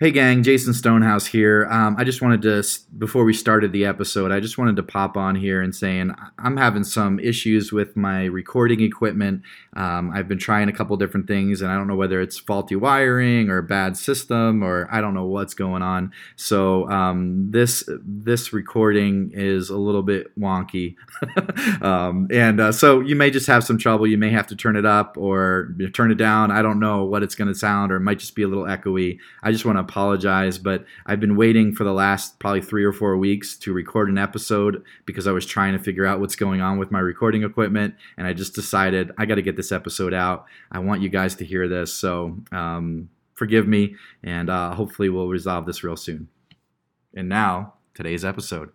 Hey gang, Jason Stonehouse here. I just wanted to, before we started the episode, I just wanted to pop on here and saying I'm having some issues with my recording equipment. I've been trying a couple different things, and I don't know whether it's faulty wiring or a bad system, or I don't know what's going on. So this recording is a little bit wonky, so you may just have some trouble. You may have to turn it up or turn it down. I don't know what it's going to sound, or it might just be a little echoey. I just want to apologize, but I've been waiting for the last probably 3 or 4 weeks to record an episode because I was trying to figure out what's going on with my recording equipment, and I just decided I got to get this episode out. I want you guys to hear this, so forgive me, and hopefully we'll resolve this real soon. And now, today's episode.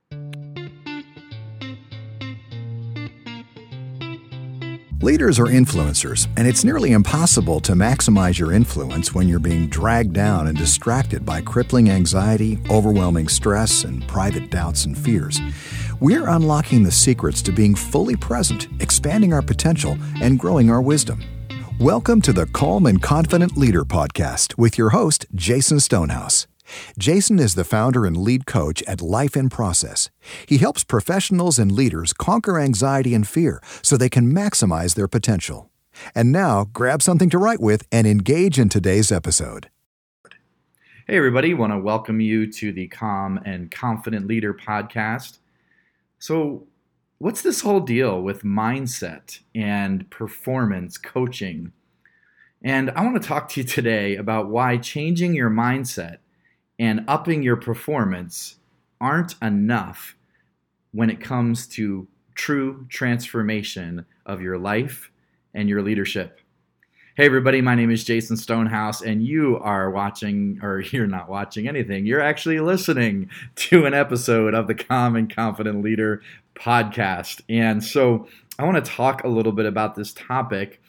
Leaders are influencers, and it's nearly impossible to maximize your influence when you're being dragged down and distracted by crippling anxiety, overwhelming stress, and private doubts and fears. We're unlocking the secrets to being fully present, expanding our potential, and growing our wisdom. Welcome to the Calm and Confident Leader podcast with your host, Jason Stonehouse. Jason is the founder and lead coach at Life in Process. He helps professionals and leaders conquer anxiety and fear so they can maximize their potential. And now, grab something to write with and engage in today's episode. Hey everybody, want to welcome you to the Calm and Confident Leader podcast. So, what's this whole deal with mindset and performance coaching? And I want to talk to you today about why changing your mindset and upping your performance aren't enough when it comes to true transformation of your life and your leadership. Hey everybody, my name is Jason Stonehouse, and you are watching, or you're not watching anything, you're actually listening to an episode of the Calm and Confident Leader podcast. And so I want to talk a little bit about this topic,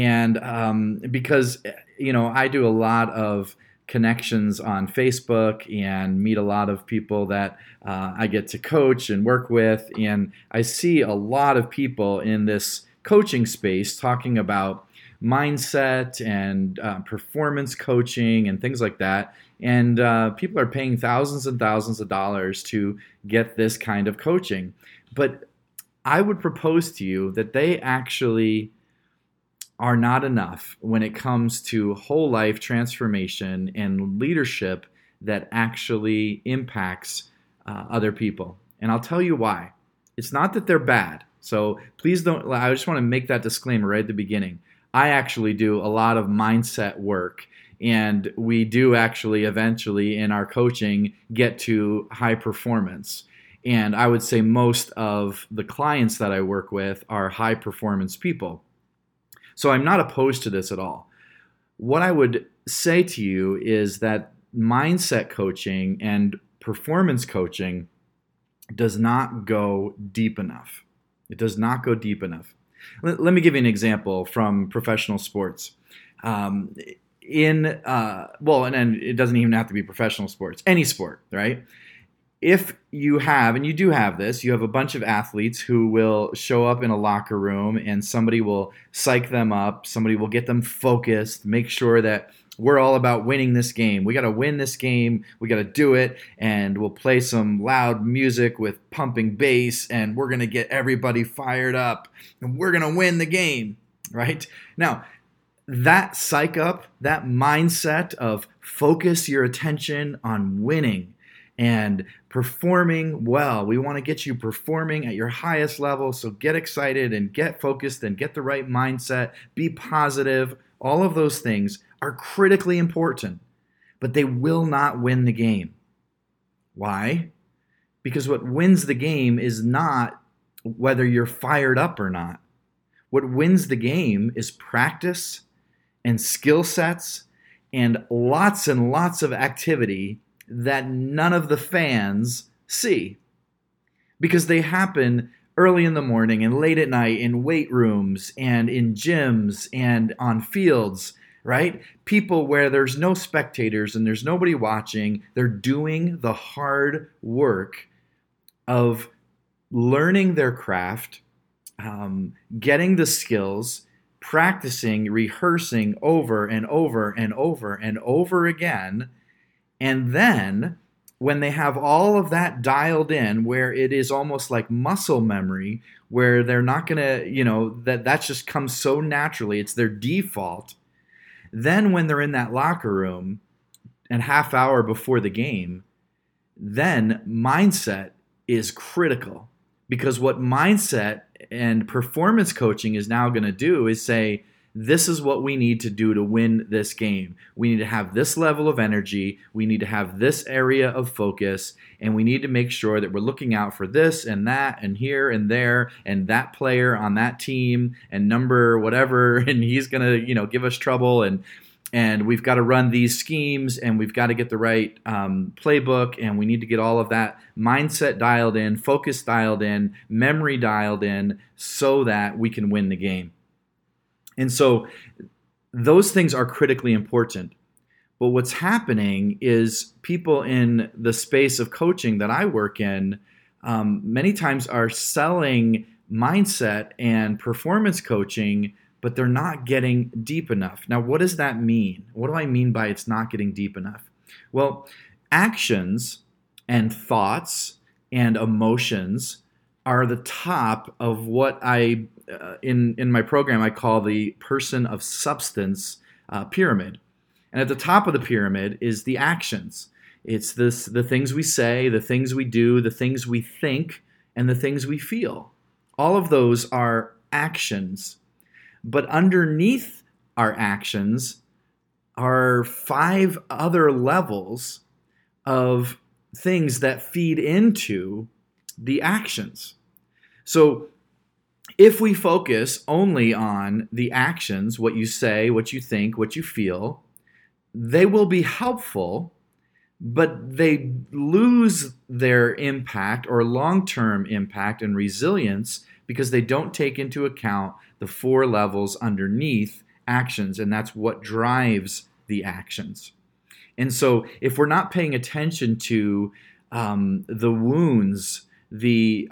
and because, I do a lot of connections on Facebook and meet a lot of people that I get to coach and work with. And I see a lot of people in this coaching space talking about mindset and performance coaching and things like that. And people are paying thousands and thousands of dollars to get this kind of coaching. But I would propose to you that they actually are not enough when it comes to whole life transformation and leadership that actually impacts other people. And I'll tell you why. It's not that they're bad. So please don't, I just want to make that disclaimer right at the beginning. I actually do a lot of mindset work, and we do actually eventually in our coaching get to high performance. And I would say most of the clients that I work with are high performance people. So I'm not opposed to this at all. What I would say to you is that mindset coaching and performance coaching does not go deep enough. It does not go deep enough. Let me give you an example from professional sports. And it doesn't even have to be professional sports, any sport, right? If you have, and you do have this, you have a bunch of athletes who will show up in a locker room and somebody will psych them up, somebody will get them focused, make sure that we're all about winning this game. We got to win this game, we got to do it, and we'll play some loud music with pumping bass, and we're going to get everybody fired up, and we're going to win the game, right? Now, that psych up, that mindset of focus your attention on winning and performing well. We want to get you performing at your highest level, so get excited and get focused and get the right mindset, be positive. All of those things are critically important, but they will not win the game. Why? Because what wins the game is not whether you're fired up or not. What wins the game is practice and skill sets and lots of activity that none of the fans see, because they happen early in the morning and late at night in weight rooms and in gyms and on fields, right? People where there's no spectators and there's nobody watching. They're doing the hard work of learning their craft, getting the skills, practicing, rehearsing over and over and over and over again, And then when they have all of that dialed in, where it is almost like muscle memory, where they're not going to, that just comes so naturally, it's their default. Then when they're in that locker room and half hour before the game, then mindset is critical, because what mindset and performance coaching is now going to do is say, this is what we need to do to win this game. We need to have this level of energy. We need to have this area of focus. And we need to make sure that we're looking out for this and that and here and there and that player on that team and number whatever. And he's going to, give us trouble. And we've got to run these schemes, and we've got to get the right playbook, and we need to get all of that mindset dialed in, focus dialed in, memory dialed in, so that we can win the game. And so those things are critically important. But what's happening is people in the space of coaching that I work in many times are selling mindset and performance coaching, but they're not getting deep enough. Now, what does that mean? What do I mean by it's not getting deep enough? Well, actions and thoughts and emotions are the top of what I in my program I call the person of substance pyramid. And at the top of the pyramid is the actions. It's the things we say, the things we do, the things we think, and the things we feel. All of those are actions. But underneath our actions are 5 other levels of things that feed into the actions. So if we focus only on the actions, what you say, what you think, what you feel, they will be helpful, but they lose their impact or long-term impact and resilience because they don't take into account the 4 levels underneath actions, and that's what drives the actions. And so if we're not paying attention to the wounds, the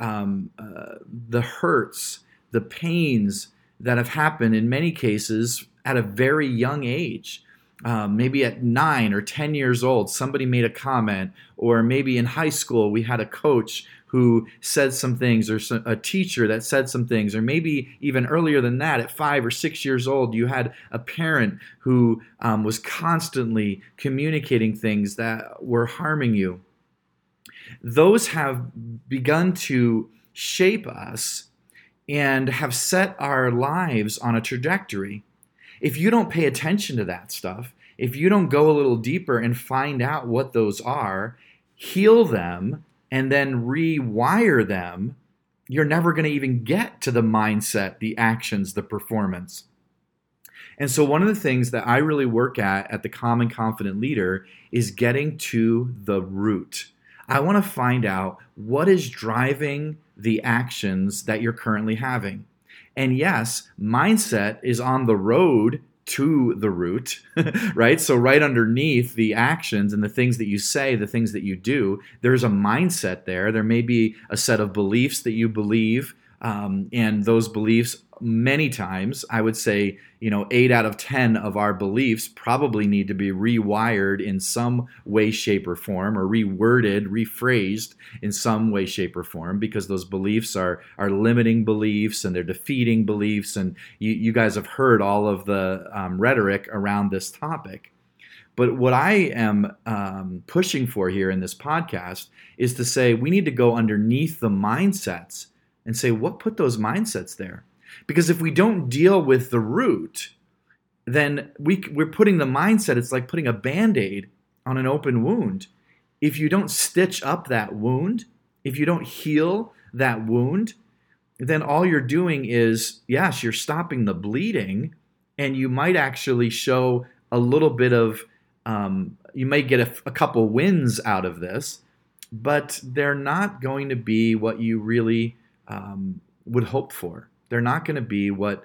hurts, the pains that have happened in many cases at a very young age, maybe at 9 or 10 years old, somebody made a comment, or maybe in high school we had a coach who said some things, or a teacher that said some things, or maybe even earlier than that, at 5 or 6 years old, you had a parent who was constantly communicating things that were harming you. Those have begun to shape us and have set our lives on a trajectory. If you don't pay attention to that stuff, if you don't go a little deeper and find out what those are, heal them, and then rewire them, you're never going to even get to the mindset, the actions, the performance. And so one of the things that I really work at the Calm and Confident Leader is getting to the root. I want to find out what is driving the actions that you're currently having. And yes, mindset is on the road to the root, right? So right underneath the actions and the things that you say, the things that you do, there's a mindset there. There may be a set of beliefs that you believe, and those beliefs, many times, I would say, 8 out of 10 of our beliefs probably need to be rewired in some way, shape, or form, or reworded, rephrased in some way, shape, or form, because those beliefs are limiting beliefs and they're defeating beliefs. And you guys have heard all of the rhetoric around this topic. But what I am pushing for here in this podcast is to say we need to go underneath the mindsets and say, what put those mindsets there? Because if we don't deal with the root, then we're putting the mindset, it's like putting a Band-Aid on an open wound. If you don't stitch up that wound, if you don't heal that wound, then all you're doing is, yes, you're stopping the bleeding, and you might actually show a little bit of, you may get a couple wins out of this, but they're not going to be what you really would hope for. They're not going to be what's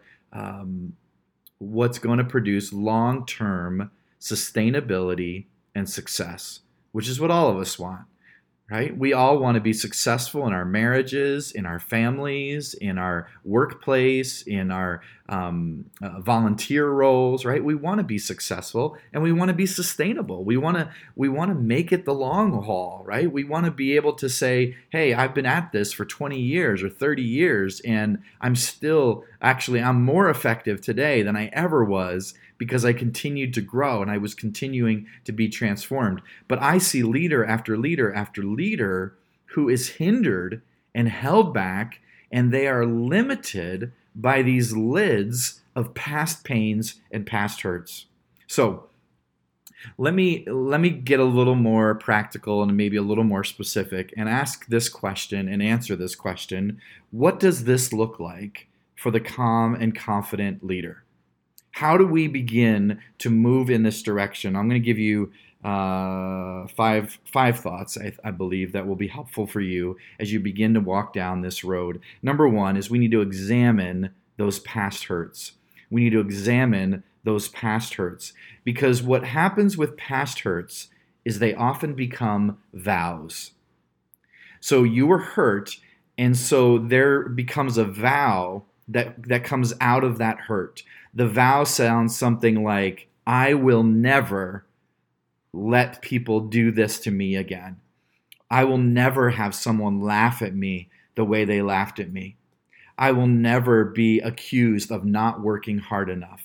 going to produce long-term sustainability and success, which is what all of us want, right? We all want to be successful in our marriages, in our families, in our workplace, in our volunteer roles, right? We want to be successful and we want to be sustainable. We want to make it the long haul, right? We want to be able to say, hey, I've been at this for 20 years or 30 years and I'm more effective today than I ever was because I continued to grow and I was continuing to be transformed. But I see leader after leader after leader who is hindered and held back, and they are limited by these lids of past pains and past hurts. So let me get a little more practical and maybe a little more specific and ask this question and answer this question. What does this look like for the calm and confident leader? How do we begin to move in this direction? I'm going to give you five thoughts, I believe, that will be helpful for you as you begin to walk down this road. Number one is we need to examine those past hurts. We need to examine those past hurts because what happens with past hurts is they often become vows. So you were hurt, and so there becomes a vow that comes out of that hurt. The vow sounds something like, I will never let people do this to me again. I will never have someone laugh at me the way they laughed at me. I will never be accused of not working hard enough.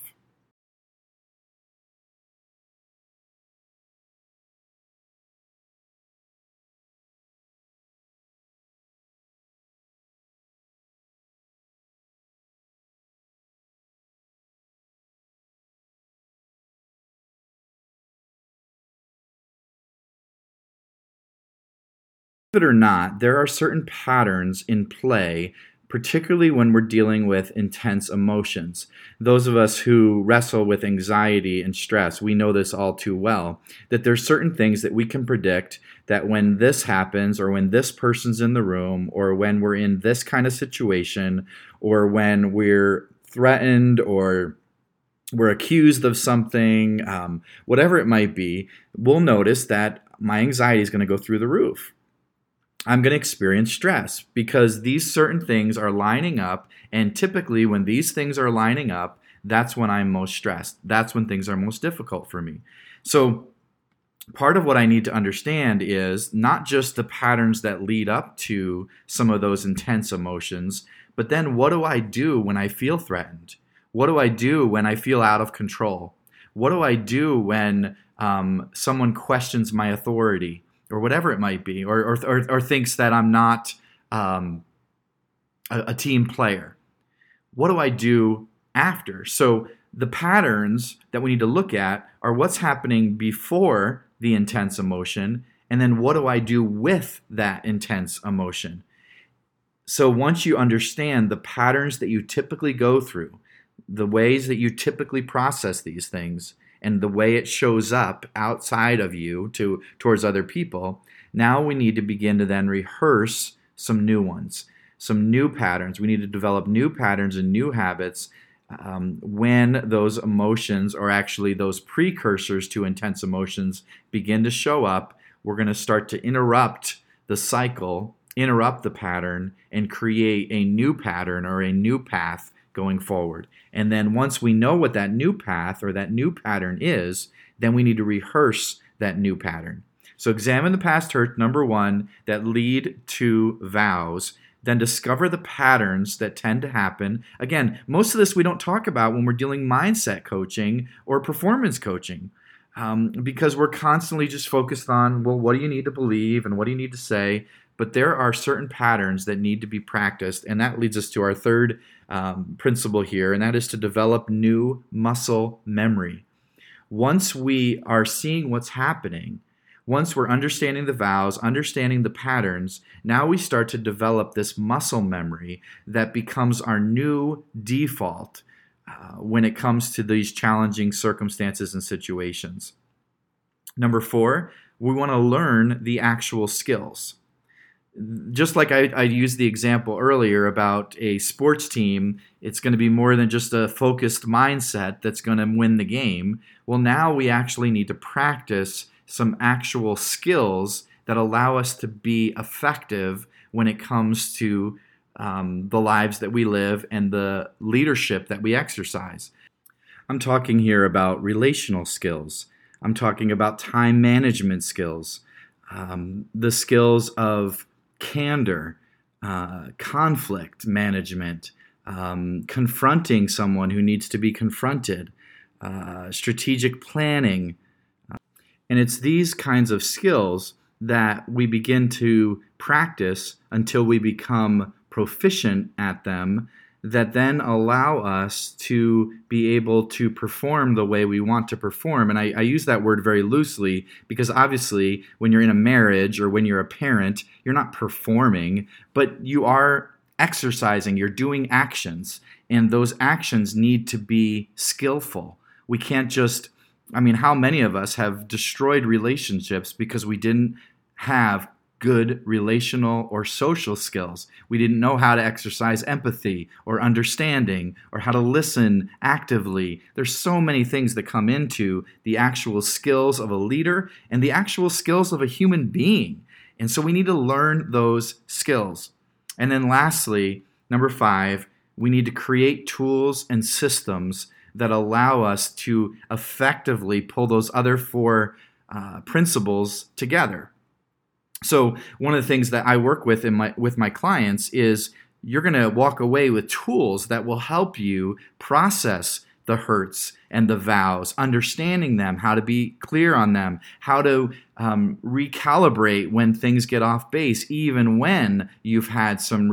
It or not, there are certain patterns in play, particularly when we're dealing with intense emotions. Those of us who wrestle with anxiety and stress, we know this all too well, that there's certain things that we can predict that when this happens, or when this person's in the room, or when we're in this kind of situation, or when we're threatened, or we're accused of something, whatever it might be, we'll notice that my anxiety is going to go through the roof. I'm going to experience stress because these certain things are lining up. And typically when these things are lining up, that's when I'm most stressed. That's when things are most difficult for me. So part of what I need to understand is not just the patterns that lead up to some of those intense emotions, but then what do I do when I feel threatened? What do I do when I feel out of control? What do I do when someone questions my authority? Or whatever it might be, or thinks that I'm not a team player. What do I do after? So the patterns that we need to look at are what's happening before the intense emotion, and then what do I do with that intense emotion? So once you understand the patterns that you typically go through, the ways that you typically process these things, and the way it shows up outside of you towards other people, now we need to begin to then rehearse some new ones, some new patterns. We need to develop new patterns and new habits when those emotions, or actually those precursors to intense emotions, begin to show up. We're going to start to interrupt the cycle, interrupt the pattern, and create a new pattern or a new path going forward. And then once we know what that new path or that new pattern is, then we need to rehearse that new pattern. So examine the past hurt, number one, that lead to vows. Then discover the patterns that tend to happen. Again, most of this we don't talk about when we're dealing mindset coaching or performance coaching, because we're constantly just focused on, well, what do you need to believe and what do you need to say? But there are certain patterns that need to be practiced, and that leads us to our third principle here, and that is to develop new muscle memory. Once we are seeing what's happening, once we're understanding the vows, understanding the patterns, now we start to develop this muscle memory that becomes our new default when it comes to these challenging circumstances and situations. Number four, we want to learn the actual skills. Just like I used the example earlier about a sports team, it's going to be more than just a focused mindset that's going to win the game. Well, now we actually need to practice some actual skills that allow us to be effective when it comes to the lives that we live and the leadership that we exercise. I'm talking here about relational skills. I'm talking about time management skills, the skills of candor, conflict management, confronting someone who needs to be confronted, strategic planning. And it's these kinds of skills that we begin to practice until we become proficient at them, that then allow us to be able to perform the way we want to perform. And I use that word very loosely because obviously when you're in a marriage or when you're a parent, you're not performing, but you are exercising, you're doing actions, and those actions need to be skillful. We can't just, how many of us have destroyed relationships because we didn't have good relational or social skills? We didn't know how to exercise empathy or understanding or how to listen actively. There's so many things that come into the actual skills of a leader and the actual skills of a human being. And so we need to learn those skills. And then lastly, number 5, we need to create tools and systems that allow us to effectively pull those other 4 principles together. So one of the things that I work with with my clients is you're going to walk away with tools that will help you process the hurts and the vows, understanding them, how to be clear on them, how to recalibrate when things get off base, even when you've had some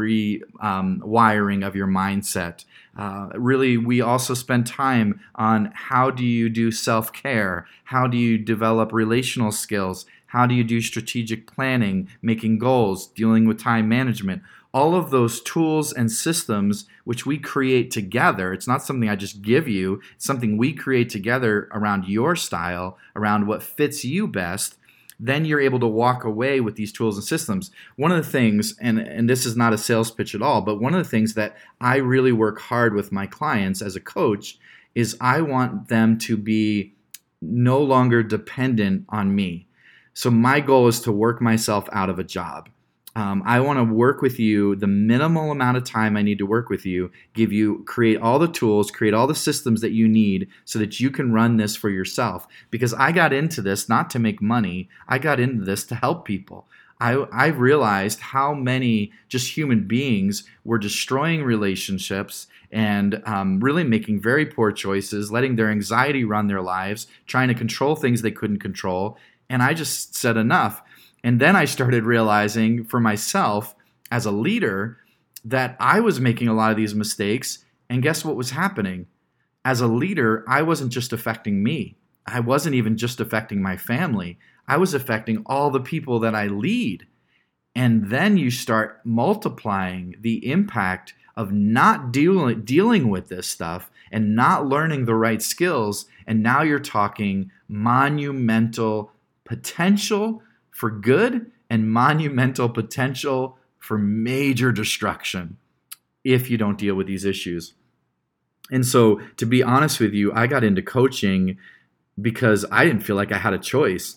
rewiring of your mindset. Really, we also spend time on how do you do self-care? How do you develop relational skills? How do you do strategic planning, making goals, dealing with time management? All of those tools and systems which we create together. It's not something I just give you. It's something we create together around your style, around what fits you best. Then you're able to walk away with these tools and systems. One of the things, and this is not a sales pitch at all, but one of the things that I really work hard with my clients as a coach is I want them to be no longer dependent on me. So my goal is to work myself out of a job. I want to work with you the minimal amount of time I need to work with you, create all the tools, create all the systems that you need so that you can run this for yourself. Because I got into this not to make money. I got into this to help people. I realized how many just human beings were destroying relationships and really making very poor choices, letting their anxiety run their lives, trying to control things they couldn't control. And I just said enough. And then I started realizing for myself as a leader that I was making a lot of these mistakes. And guess what was happening? As a leader, I wasn't just affecting me. I wasn't even just affecting my family. I was affecting all the people that I lead. And then you start multiplying the impact of not dealing with this stuff and not learning the right skills. And now you're talking monumental potential for good and monumental potential for major destruction if you don't deal with these issues. And so, to be honest with you, I got into coaching because I didn't feel like I had a choice.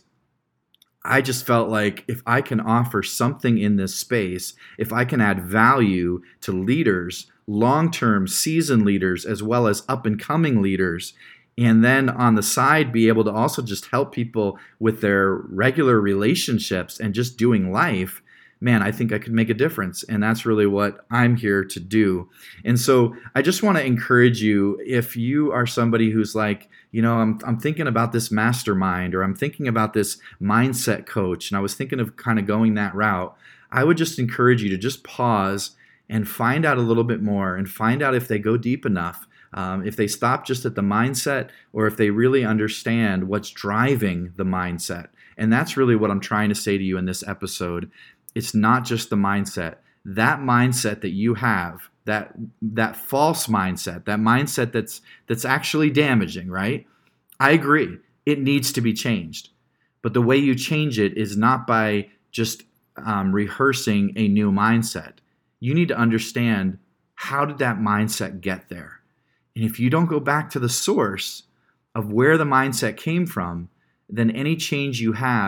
I just felt like if I can offer something in this space, if I can add value to leaders, long-term seasoned leaders, as well as up-and-coming leaders, and then on the side, be able to also just help people with their regular relationships and just doing life, man, I think I could make a difference. And that's really what I'm here to do. And so I just want to encourage you, if you are somebody who's like, I'm thinking about this mastermind, or I'm thinking about this mindset coach, and I was thinking of kind of going that route, I would just encourage you to just pause and find out a little bit more and find out if they go deep enough. If they stop just at the mindset, or if they really understand what's driving the mindset. And that's really what I'm trying to say to you in this episode. It's not just the mindset. That mindset that you have, that false mindset, that mindset that's actually damaging, right? I agree. It needs to be changed. But the way you change it is not by just rehearsing a new mindset. You need to understand, how did that mindset get there? And if you don't go back to the source of where the mindset came from, then any change you have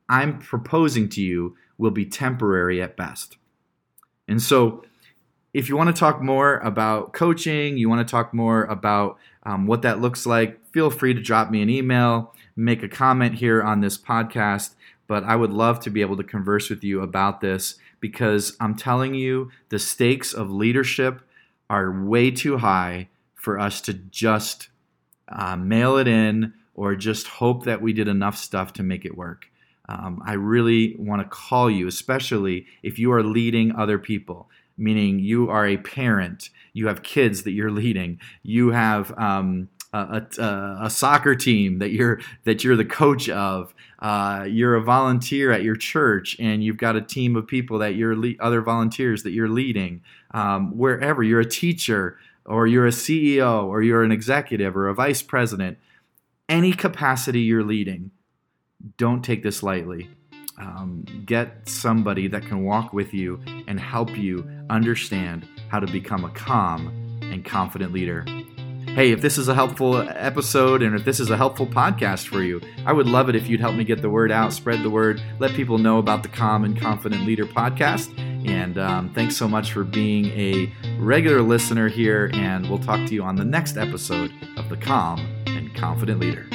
I'm proposing to you will be temporary at best. And so if you want to talk more about coaching, you want to talk more about what that looks like, feel free to drop me an email, make a comment here on this podcast. But I would love to be able to converse with you about this, because I'm telling you, the stakes of leadership are way too high for us to just mail it in or just hope that we did enough stuff to make it work. I really want to call you, especially if you are leading other people, meaning you are a parent, you have kids that you're leading, you have a soccer team that you're the coach of, you're a volunteer at your church, and you've got a team of people that you're other volunteers that you're leading. Wherever you're a teacher, or you're a CEO, or you're an executive, or a vice president, any capacity you're leading, don't take this lightly. Get somebody that can walk with you and help you understand how to become a calm and confident leader. Hey, if this is a helpful episode and if this is a helpful podcast for you, I would love it if you'd help me get the word out, spread the word, let people know about the Calm and Confident Leader podcast. And thanks so much for being a regular listener here, and we'll talk to you on the next episode of the Calm and Confident Leader.